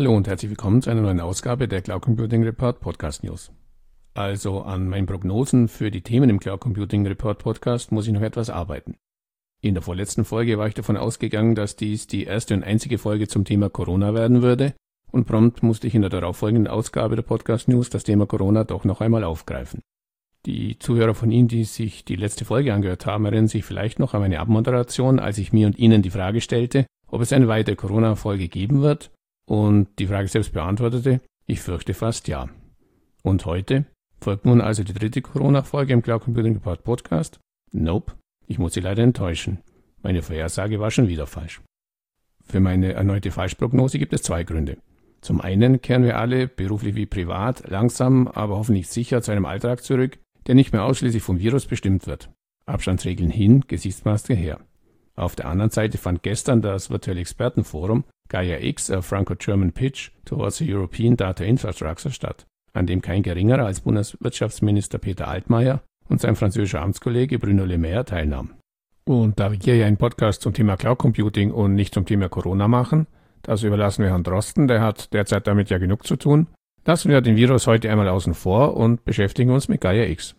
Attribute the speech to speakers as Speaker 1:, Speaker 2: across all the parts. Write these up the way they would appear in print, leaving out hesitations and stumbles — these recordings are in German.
Speaker 1: Hallo und herzlich willkommen zu einer neuen Ausgabe der Cloud Computing Report Podcast News. Also an meinen Prognosen für die Themen im Cloud Computing Report Podcast muss ich noch etwas arbeiten. In der vorletzten Folge war ich davon ausgegangen, dass dies die erste und einzige Folge zum Thema Corona werden würde und prompt musste ich in der darauffolgenden Ausgabe der Podcast News das Thema Corona doch noch einmal aufgreifen. Die Zuhörer von Ihnen, die sich die letzte Folge angehört haben, erinnern sich vielleicht noch an meine Abmoderation, als ich mir und Ihnen die Frage stellte, ob es eine weitere Corona-Folge geben wird und die Frage selbst beantwortete, ich fürchte fast ja. Und heute folgt nun also die dritte Corona-Folge im Cloud Computing Report Podcast? Nope, ich muss Sie leider enttäuschen. Meine Vorhersage war schon wieder falsch. Für meine erneute Falschprognose gibt es zwei Gründe. Zum einen kehren wir alle, beruflich wie privat, langsam, aber hoffentlich sicher zu einem Alltag zurück, der nicht mehr ausschließlich vom Virus bestimmt wird. Abstandsregeln hin, Gesichtsmaske her. Auf der anderen Seite fand gestern das virtuelle Expertenforum Gaia-X, a Franco-German Pitch towards the European Data Infrastructure statt, an dem kein geringerer als Bundeswirtschaftsminister Peter Altmaier und sein französischer Amtskollege Bruno Le Maire teilnahmen. Und da wir hier ja einen Podcast zum Thema Cloud Computing und nicht zum Thema Corona machen, das überlassen wir Herrn Drosten, der hat derzeit damit ja genug zu tun, lassen wir den Virus heute einmal außen vor und beschäftigen uns mit Gaia-X.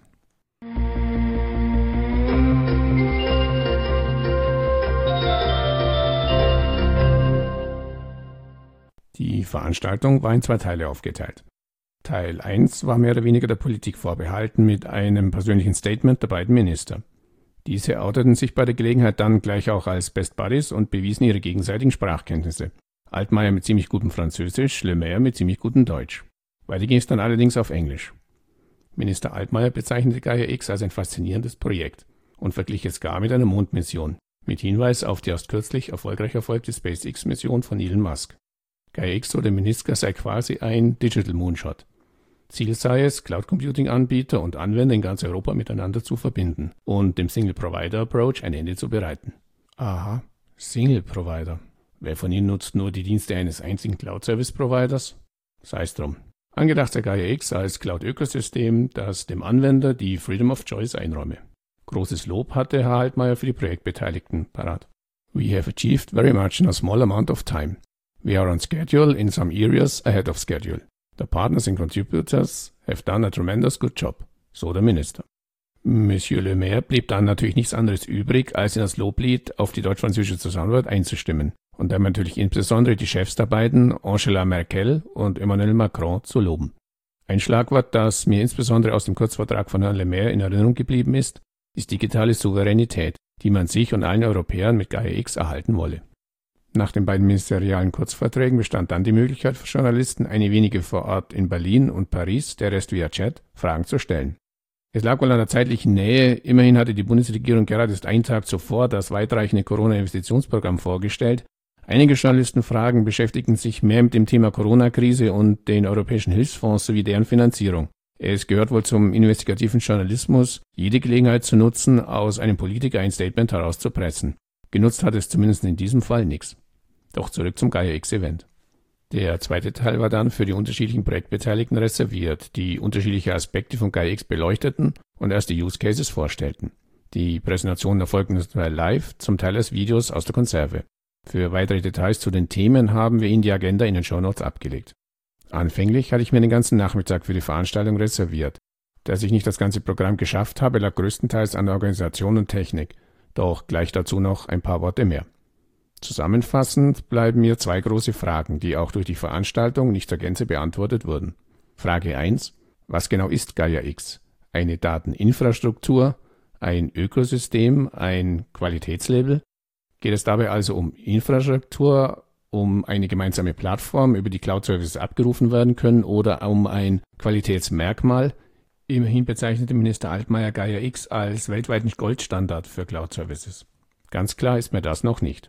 Speaker 1: Die Veranstaltung war in zwei Teile aufgeteilt. Teil 1 war mehr oder weniger der Politik vorbehalten mit einem persönlichen Statement der beiden Minister. Diese outeten sich bei der Gelegenheit dann gleich auch als Best Buddies und bewiesen ihre gegenseitigen Sprachkenntnisse. Altmaier mit ziemlich gutem Französisch, Le Maire mit ziemlich gutem Deutsch. Weiter ging es dann allerdings auf Englisch. Minister Altmaier bezeichnete Gaia-X als ein faszinierendes Projekt und verglich es gar mit einer Mondmission, mit Hinweis auf die erst kürzlich erfolgreich erfolgte SpaceX-Mission von Elon Musk. Gaia-X, so der Minister, sei quasi ein Digital Moonshot. Ziel sei es, Cloud-Computing-Anbieter und Anwender in ganz Europa miteinander zu verbinden und dem Single-Provider-Approach ein Ende zu bereiten. Aha, Single-Provider. Wer von Ihnen nutzt nur die Dienste eines einzigen Cloud-Service-Providers? Sei es drum. Angedacht sei Gaia-X als Cloud-Ökosystem, das dem Anwender die Freedom of Choice einräume. Großes Lob hatte Herr Altmaier für die Projektbeteiligten parat. We have achieved very much in a small amount of time. We are on schedule in some areas ahead of schedule. The partners and contributors have done a tremendous good job, so der Minister. Monsieur Le Maire blieb dann natürlich nichts anderes übrig, als in das Loblied auf die deutsch-französische Zusammenarbeit einzustimmen und dann natürlich insbesondere die Chefs der beiden, Angela Merkel und Emmanuel Macron, zu loben. Ein Schlagwort, das mir insbesondere aus dem Kurzvortrag von Herrn Le Maire in Erinnerung geblieben ist digitale Souveränität, die man sich und allen Europäern mit Gaia-X erhalten wolle. Nach den beiden ministerialen Kurzvorträgen bestand dann die Möglichkeit für Journalisten, einige wenige vor Ort in Berlin und Paris, der Rest via Chat, Fragen zu stellen. Es lag wohl an der zeitlichen Nähe, immerhin hatte die Bundesregierung gerade erst einen Tag zuvor das weitreichende Corona-Investitionsprogramm vorgestellt. Einige Journalistenfragen beschäftigten sich mehr mit dem Thema Corona-Krise und den europäischen Hilfsfonds sowie deren Finanzierung. Es gehört wohl zum investigativen Journalismus, jede Gelegenheit zu nutzen, aus einem Politiker ein Statement herauszupressen. Genutzt hat es zumindest in diesem Fall nichts. Doch zurück zum Gaia-X-Event. Der zweite Teil war dann für die unterschiedlichen Projektbeteiligten reserviert, die unterschiedliche Aspekte von Gaia-X beleuchteten und erste Use Cases vorstellten. Die Präsentationen erfolgten zum Teil live, zum Teil als Videos aus der Konserve. Für weitere Details zu den Themen haben wir Ihnen die Agenda in den Shownotes abgelegt. Anfänglich hatte ich mir den ganzen Nachmittag für die Veranstaltung reserviert. Dass ich nicht das ganze Programm geschafft habe, lag größtenteils an der Organisation und Technik. Doch gleich dazu noch ein paar Worte mehr. Zusammenfassend bleiben mir zwei große Fragen, die auch durch die Veranstaltung nicht zur Gänze beantwortet wurden. Frage 1. Was genau ist Gaia-X? Eine Dateninfrastruktur? Ein Ökosystem? Ein Qualitätslabel? Geht es dabei also um Infrastruktur, um eine gemeinsame Plattform, über die Cloud-Services abgerufen werden können oder um ein Qualitätsmerkmal? Immerhin bezeichnete Minister Altmaier Gaia-X als weltweiten Goldstandard für Cloud-Services. Ganz klar ist mir das noch nicht.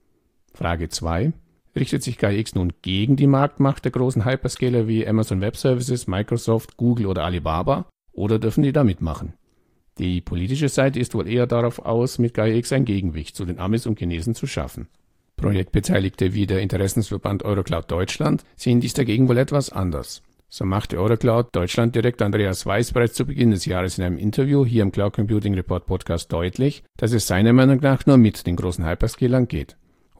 Speaker 1: Frage 2. Richtet sich Gaia-X nun gegen die Marktmacht der großen Hyperscaler wie Amazon Web Services, Microsoft, Google oder Alibaba oder dürfen die da mitmachen? Die politische Seite ist wohl eher darauf aus, mit Gaia-X ein Gegengewicht zu den Amis und Chinesen zu schaffen. Projektbeteiligte wie der Interessensverband Eurocloud Deutschland sehen dies dagegen wohl etwas anders. So machte Eurocloud Deutschland-Direktor Andreas Weiß bereits zu Beginn des Jahres in einem Interview hier im Cloud Computing Report Podcast deutlich, dass es seiner Meinung nach nur mit den großen Hyperscalern geht.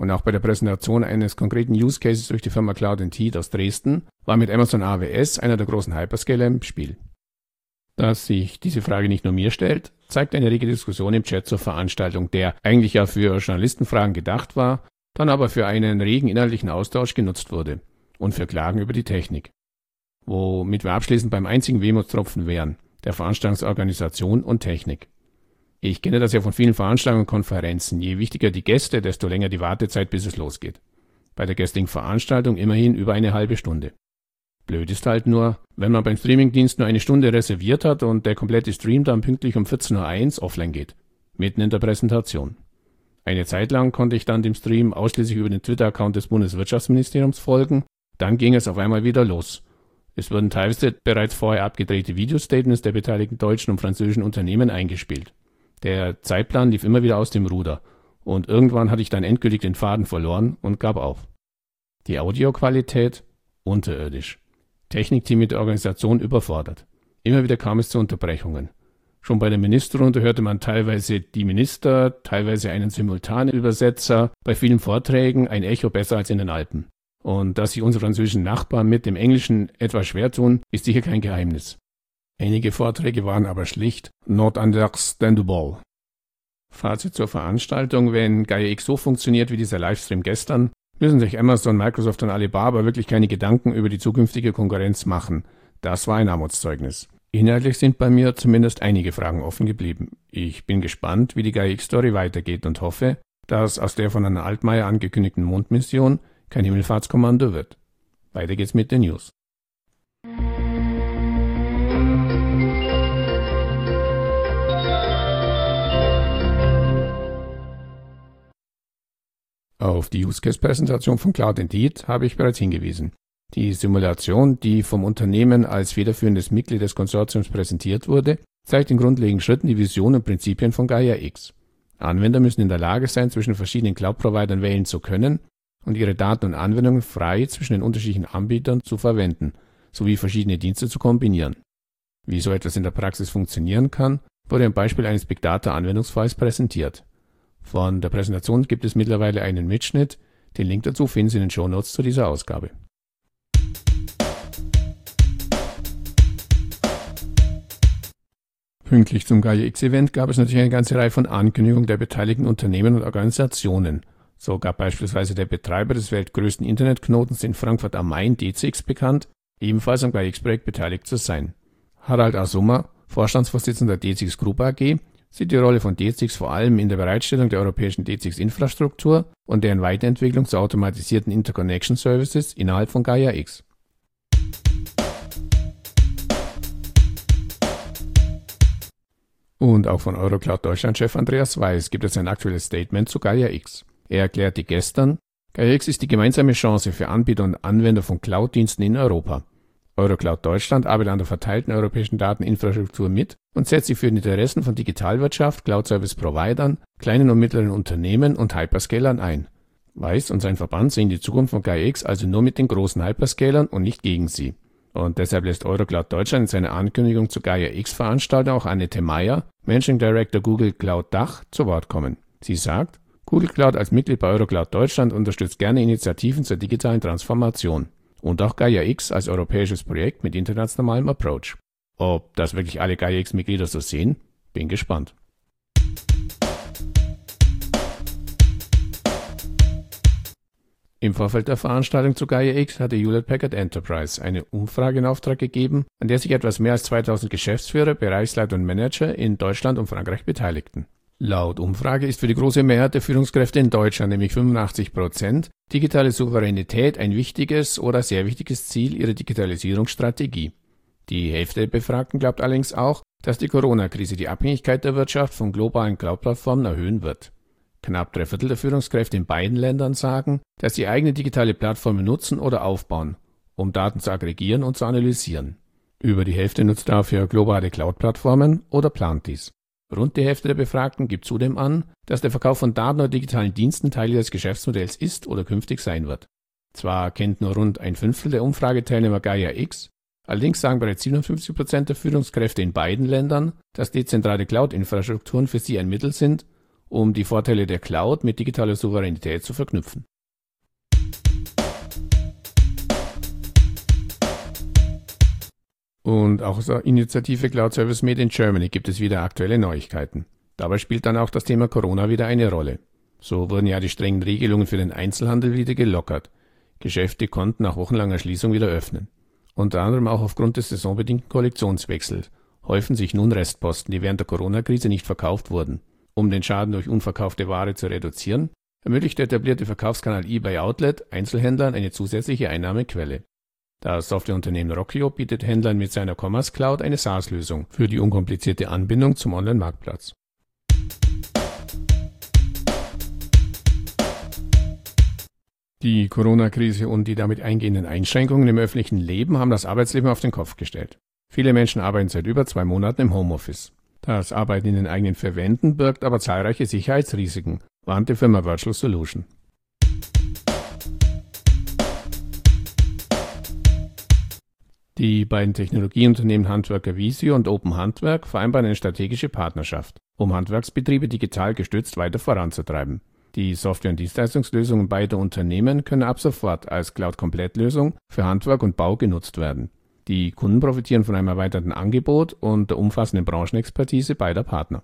Speaker 1: Und auch bei der Präsentation eines konkreten Use Cases durch die Firma Cloud&Heat aus Dresden war mit Amazon AWS einer der großen Hyperscaler im Spiel. Dass sich diese Frage nicht nur mir stellt, zeigt eine rege Diskussion im Chat zur Veranstaltung, der eigentlich ja für Journalistenfragen gedacht war, dann aber für einen regen inhaltlichen Austausch genutzt wurde und für Klagen über die Technik. Womit wir abschließend beim einzigen Wehmutstropfen wären, der Veranstaltungsorganisation und Technik. Ich kenne das ja von vielen Veranstaltungen und Konferenzen. Je wichtiger die Gäste, desto länger die Wartezeit, bis es losgeht. Bei der gestrigen Veranstaltung immerhin über eine halbe Stunde. Blöd ist halt nur, wenn man beim Streamingdienst nur eine Stunde reserviert hat und der komplette Stream dann pünktlich um 14:01 Uhr offline geht. Mitten in der Präsentation. Eine Zeit lang konnte ich dann dem Stream ausschließlich über den Twitter-Account des Bundeswirtschaftsministeriums folgen. Dann ging es auf einmal wieder los. Es wurden teilweise bereits vorher abgedrehte Videostatements der beteiligten deutschen und französischen Unternehmen eingespielt. Der Zeitplan lief immer wieder aus dem Ruder und irgendwann hatte ich dann endgültig den Faden verloren und gab auf. Die Audioqualität unterirdisch. Technikteam mit der Organisation überfordert. Immer wieder kam es zu Unterbrechungen. Schon bei der Ministerrunde hörte man teilweise die Minister, teilweise einen simultanen Übersetzer, bei vielen Vorträgen ein Echo besser als in den Alpen. Und dass sich unsere französischen Nachbarn mit dem Englischen etwas schwer tun, ist sicher kein Geheimnis. Einige Vorträge waren aber schlicht not understandable. Fazit zur Veranstaltung: Wenn Gaia X so funktioniert wie dieser Livestream gestern, müssen sich Amazon, Microsoft und Alibaba wirklich keine Gedanken über die zukünftige Konkurrenz machen. Das war ein Armutszeugnis. Inhaltlich sind bei mir zumindest einige Fragen offen geblieben. Ich bin gespannt, wie die Gaia X-Story weitergeht und hoffe, dass aus der von Anna Altmaier angekündigten Mondmission kein Himmelfahrtskommando wird. Weiter geht's mit den News. Auf die Use-Case-Präsentation von Cloud&Heat habe ich bereits hingewiesen. Die Simulation, die vom Unternehmen als federführendes Mitglied des Konsortiums präsentiert wurde, zeigt in grundlegenden Schritten die Vision und Prinzipien von Gaia X. Anwender müssen in der Lage sein, zwischen verschiedenen Cloud-Providern wählen zu können und ihre Daten und Anwendungen frei zwischen den unterschiedlichen Anbietern zu verwenden, sowie verschiedene Dienste zu kombinieren. Wie so etwas in der Praxis funktionieren kann, wurde am Beispiel eines Big Data-Anwendungsfalls präsentiert. Von der Präsentation gibt es mittlerweile einen Mitschnitt. Den Link dazu finden Sie in den Shownotes zu dieser Ausgabe. Pünktlich zum Gaia X-Event gab es natürlich eine ganze Reihe von Ankündigungen der beteiligten Unternehmen und Organisationen. So gab beispielsweise der Betreiber des weltgrößten Internetknotens in Frankfurt am Main, DCX, bekannt, ebenfalls am Gaia X-Projekt beteiligt zu sein. Harald Asummer, Vorstandsvorsitzender der DCX Group AG, sieht die Rolle von DCX vor allem in der Bereitstellung der europäischen DCX-Infrastruktur und deren Weiterentwicklung zu automatisierten Interconnection Services innerhalb von Gaia X. Und auch von Eurocloud Deutschland-Chef Andreas Weiß gibt es ein aktuelles Statement zu Gaia X. Er erklärte gestern, Gaia X ist die gemeinsame Chance für Anbieter und Anwender von Cloud-Diensten in Europa. Eurocloud Deutschland arbeitet an der verteilten europäischen Dateninfrastruktur mit und setzt sich für die Interessen von Digitalwirtschaft, Cloud-Service-Providern, kleinen und mittleren Unternehmen und Hyperscalern ein. Weiß und sein Verband sehen die Zukunft von Gaia X also nur mit den großen Hyperscalern und nicht gegen sie. Und deshalb lässt Eurocloud Deutschland in seiner Ankündigung zur Gaia X-Veranstaltung auch Annette Meyer, Managing Director Google Cloud Dach, zu Wort kommen. Sie sagt, Google Cloud als Mitglied bei Eurocloud Deutschland unterstützt gerne Initiativen zur digitalen Transformation. Und auch Gaia X als europäisches Projekt mit internationalem Approach. Ob das wirklich alle Gaia X-Mitglieder so sehen? Bin gespannt. Im Vorfeld der Veranstaltung zu Gaia X hatte Hewlett Packard Enterprise eine Umfrage in Auftrag gegeben, an der sich etwas mehr als 2000 Geschäftsführer, Bereichsleiter und Manager in Deutschland und Frankreich beteiligten. Laut Umfrage ist für die große Mehrheit der Führungskräfte in Deutschland, nämlich 85%, digitale Souveränität ein wichtiges oder sehr wichtiges Ziel ihrer Digitalisierungsstrategie. Die Hälfte der Befragten glaubt allerdings auch, dass die Corona-Krise die Abhängigkeit der Wirtschaft von globalen Cloud-Plattformen erhöhen wird. Knapp 3/4 der Führungskräfte in beiden Ländern sagen, dass sie eigene digitale Plattformen nutzen oder aufbauen, um Daten zu aggregieren und zu analysieren. Über die Hälfte nutzt dafür globale Cloud-Plattformen oder plant dies. Rund die Hälfte der Befragten gibt zudem an, dass der Verkauf von Daten oder digitalen Diensten Teil ihres Geschäftsmodells ist oder künftig sein wird. Zwar kennt nur rund 1/5 der Umfrageteilnehmer Gaia X, allerdings sagen bereits 57% der Führungskräfte in beiden Ländern, dass dezentrale Cloud-Infrastrukturen für sie ein Mittel sind, um die Vorteile der Cloud mit digitaler Souveränität zu verknüpfen. Und auch aus der Initiative Cloud Service Made in Germany gibt es wieder aktuelle Neuigkeiten. Dabei spielt dann auch das Thema Corona wieder eine Rolle. So wurden ja die strengen Regelungen für den Einzelhandel wieder gelockert. Geschäfte konnten nach wochenlanger Schließung wieder öffnen. Unter anderem auch aufgrund des saisonbedingten Kollektionswechsels häufen sich nun Restposten, die während der Corona-Krise nicht verkauft wurden. Um den Schaden durch unverkaufte Ware zu reduzieren, ermöglicht der etablierte Verkaufskanal eBay Outlet Einzelhändlern eine zusätzliche Einnahmequelle. Das Softwareunternehmen Rockio bietet Händlern mit seiner Commerce Cloud eine SaaS-Lösung für die unkomplizierte Anbindung zum Online-Marktplatz. Die Corona-Krise und die damit eingehenden Einschränkungen im öffentlichen Leben haben das Arbeitsleben auf den Kopf gestellt. Viele Menschen arbeiten seit über 2 Monaten im Homeoffice. Das Arbeiten in den eigenen 4 Wänden birgt aber zahlreiche Sicherheitsrisiken, warnt die Firma Virtual Solution. Die beiden Technologieunternehmen Handwerker Visio und Open Handwerk vereinbaren eine strategische Partnerschaft, um Handwerksbetriebe digital gestützt weiter voranzutreiben. Die Software- und Dienstleistungslösungen beider Unternehmen können ab sofort als Cloud-Komplettlösung für Handwerk und Bau genutzt werden. Die Kunden profitieren von einem erweiterten Angebot und der umfassenden Branchenexpertise beider Partner.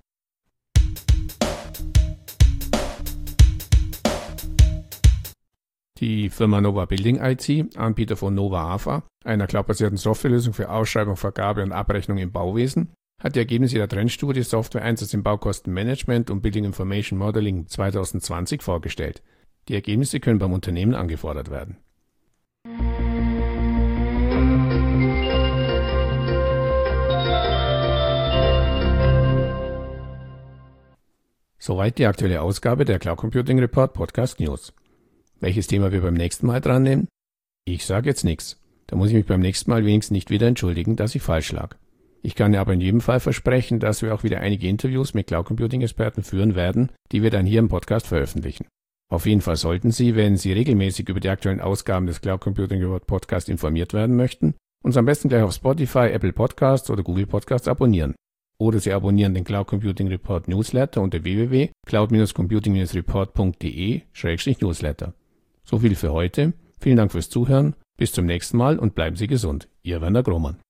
Speaker 1: Die Firma Nova Building IT, Anbieter von Nova AFA, einer cloudbasierten Softwarelösung für Ausschreibung, Vergabe und Abrechnung im Bauwesen, hat die Ergebnisse der Trendstudie Software-Einsatz im Baukostenmanagement und Building Information Modeling 2020 vorgestellt. Die Ergebnisse können beim Unternehmen angefordert werden. Soweit die aktuelle Ausgabe der Cloud Computing Report Podcast News. Welches Thema wir beim nächsten Mal dran nehmen? Ich sage jetzt nichts. Da muss ich mich beim nächsten Mal wenigstens nicht wieder entschuldigen, dass ich falsch lag. Ich kann aber in jedem Fall versprechen, dass wir auch wieder einige Interviews mit Cloud Computing Experten führen werden, die wir dann hier im Podcast veröffentlichen. Auf jeden Fall sollten Sie, wenn Sie regelmäßig über die aktuellen Ausgaben des Cloud Computing Report Podcast informiert werden möchten, uns am besten gleich auf Spotify, Apple Podcasts oder Google Podcasts abonnieren. Oder Sie abonnieren den Cloud Computing Report Newsletter unter www.cloud-computing-report.de/newsletter. So viel für heute. Vielen Dank fürs Zuhören. Bis zum nächsten Mal und bleiben Sie gesund. Ihr Werner Grohmann.